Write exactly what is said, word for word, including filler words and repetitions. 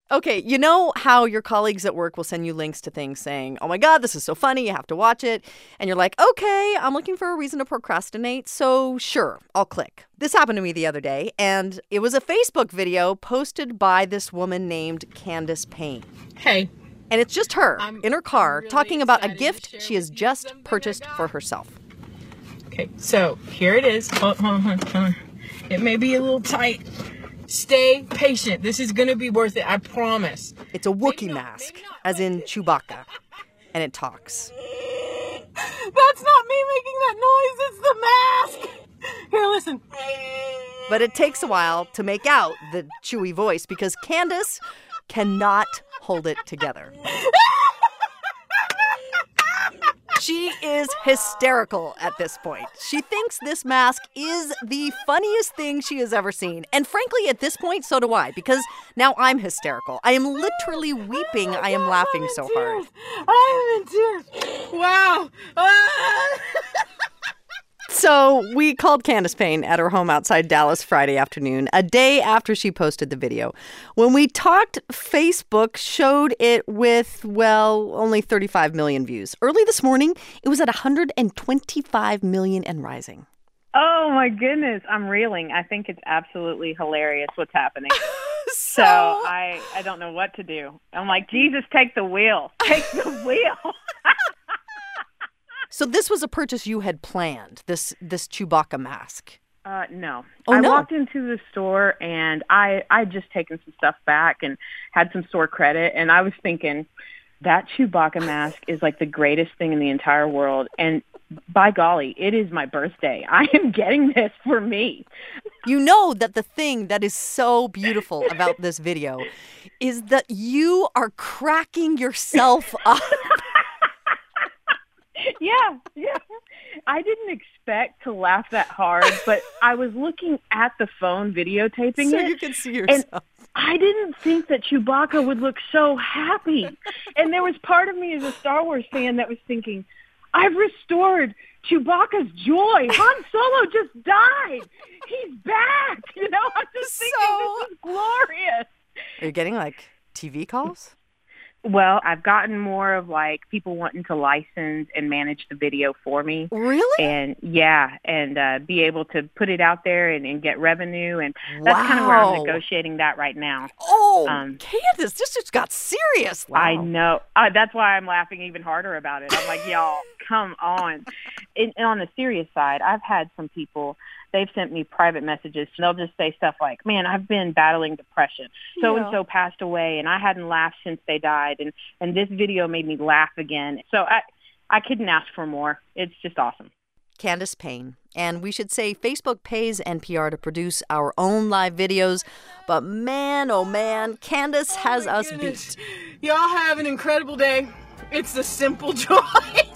Okay, you know how your colleagues at work will send you links to things saying, oh my God, this is so funny, you have to watch it. And you're like, okay, I'm looking for a reason to procrastinate, so sure, I'll click. This happened to me the other day, and it was a Facebook video posted by this woman named Candace Payne. Hey. And it's just her I'm, in her car really talking about a excited gift she has just purchased for herself. Okay, so here it is. Hold, hold, hold, hold. It may be a little tight. Stay patient. This is going to be worth it. I promise. It's a Wookiee mask, as in Chewbacca, and it talks. That's not me making that noise. It's the mask. Here, listen. But it takes a while to make out the Chewie voice because Candace cannot hold it together. She is hysterical at this point. She thinks this mask is the funniest thing she has ever seen. And frankly, at this point, so do I, because now I'm hysterical. I am literally weeping. I am laughing so hard. I am in tears. Wow. Ah. So we called Candace Payne at her home outside Dallas Friday afternoon, a day after she posted the video. When we talked, Facebook showed it with, well, only thirty-five million views. Early this morning, it was at one hundred twenty-five million and rising. Oh, my goodness. I'm reeling. I think it's absolutely hilarious what's happening. so, so I, I don't know what to do. I'm like, Jesus, take the wheel. Take the wheel. So this was a purchase you had planned, this this Chewbacca mask. Uh, no. Oh, I no. walked into the store, and I I had just taken some stuff back and had some store credit, and I was thinking, that Chewbacca mask is like the greatest thing in the entire world, and by golly, it is my birthday. I am getting this for me. You know that the thing that is so beautiful about this video is that you are cracking yourself up. Yeah, yeah. I didn't expect to laugh that hard, but I was looking at the phone videotaping so it. So you can see yourself. And I didn't think that Chewbacca would look so happy. And there was part of me as a Star Wars fan that was thinking, I've restored Chewbacca's joy. Han Solo just died. He's back. You know, I'm just thinking so... this is glorious. Are you getting, like, T V calls? Well, I've gotten more of like people wanting to license and manage the video for me. Really? And yeah, and uh, be able to put it out there and, and get revenue. And that's wow. kind of where I'm negotiating that right now. Oh, um, Candace, this just got serious. Wow. I know. Uh, that's why I'm laughing even harder about it. I'm like, y'all, come on. And, and on the serious side, I've had some people, they've sent me private messages. And they'll just say stuff like, man, I've been battling depression. So-and-so yeah. passed away, and I hadn't laughed since they died. And, and this video made me laugh again. So I, I couldn't ask for more. It's just awesome. Candace Payne. And we should say Facebook pays N P R to produce our own live videos. But man, oh man, Candace has oh us goodness. beat. Y'all have an incredible day. It's a simple joy.